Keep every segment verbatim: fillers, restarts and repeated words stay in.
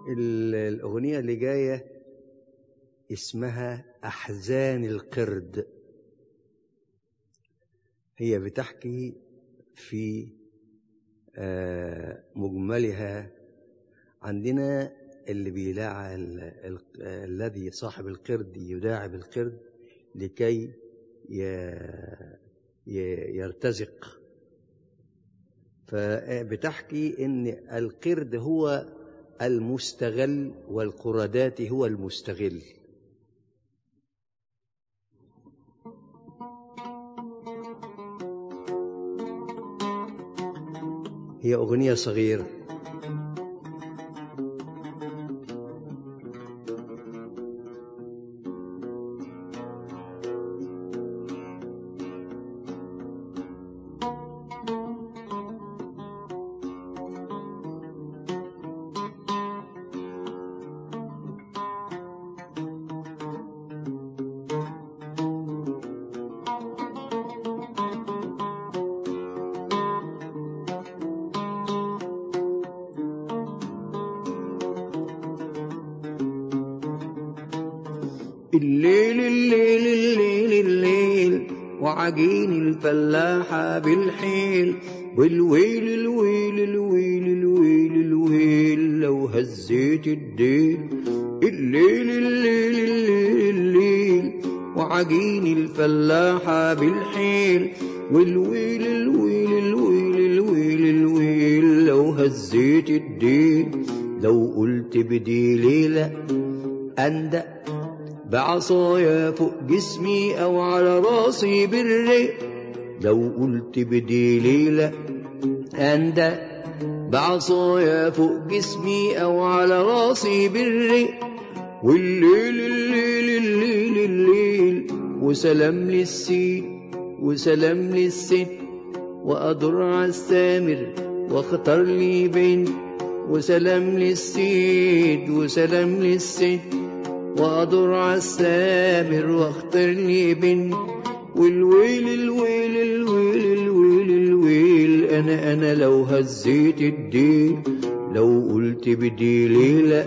الأغنية اللي جاية اسمها أحزان القرد. هي بتحكي في مجملها عندنا اللي بيلاعب الذي صاحب القرد يداعب القرد لكي يرتزق، فبتحكي ان القرد هو المستغل والقردات هو المستغل. هي أغنية صغيرة. الليل الليل الليل الليل وعجين الفلاحة بالحيل، والويل الويل الويل الويل الويل لو هزيت الديل. الليل الليل الليل الليل وعجين الفلاحة بالحيل، والويل الويل الويل الويل الويل لو هزيت الديل. لو قلت بدي ليلة أندق بعصايا فوق جسمي أو على راسي بالريق، لو قلت بدي ليلة أندق بعصايا فوق جسمي أو على راسي بالريق. والليل الليل الليل الليل وسلام للسيد وسلام للست، وأدر على السامر واختار لي بنت. وسلام للسيد وسلام للست، وأدر على السامر واختار لي بنت. والويل الويل الويل الويل الويل أنا أنا لو هزيت الديل. لو قلت بدي ليلة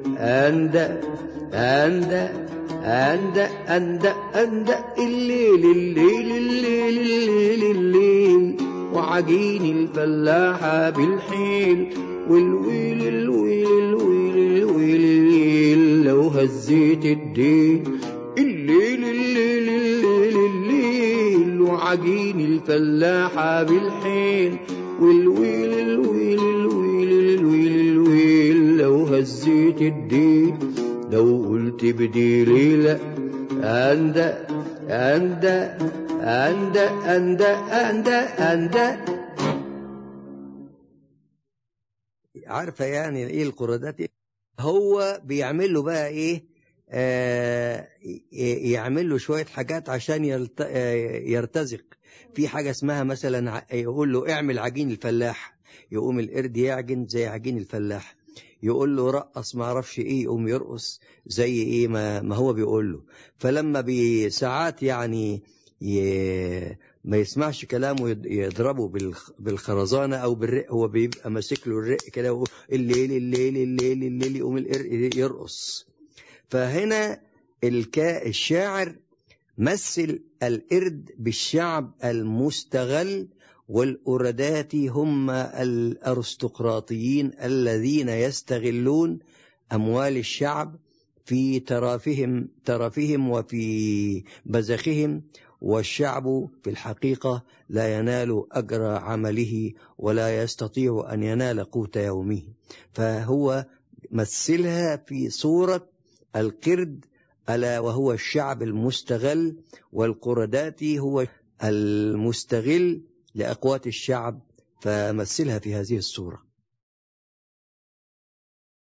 أندق أندق أندق أندق أندق. الليل الليل الليل الليل الليل وعجين الفلاحة بالحيل، والويل الويل الويل الويل الويل لو هزيت الديل. الليل الليل الليل الليل وعجين الفلاحة بالحيل، والويل الويل الويل الويل الويل لو هزيت الديل. لو قلت بدي ليلة أندق أندق أندق أندق أندق أندق. عارفة يعني ايه القردات؟ هو بيعمل له بقى ايه؟ آه يعمل له شوية حاجات عشان يرتزق. في حاجة اسمها مثلا يقول له اعمل عجين الفلاح، يقوم القرد يعجن زي عجين الفلاح. يقول له رقص ما عرفش ايه، يقوم يرقص زي ايه ما, ما هو بيقول له. فلما بساعات يعني ما يسمعش كلامه يضربه بالخرزانة أو بالرق، هو بيبقى ماسك له الرق كده، الليل الليل الليل الليل يقوم القرد يرقص. فهنا الشاعر مثل القرد بالشعب المستغل، والقردات هم الأرستقراطيين الذين يستغلون أموال الشعب في ترافهم ترفهم وفي بذخهم، والشعب في الحقيقة لا ينال أجر عمله ولا يستطيع أن ينال قوت يومه. فهو مثلها في صورة القرد ألا وهو الشعب المستغل، والقردات هو المستغل لأقوات الشعب، فمثلها في هذه الصورة.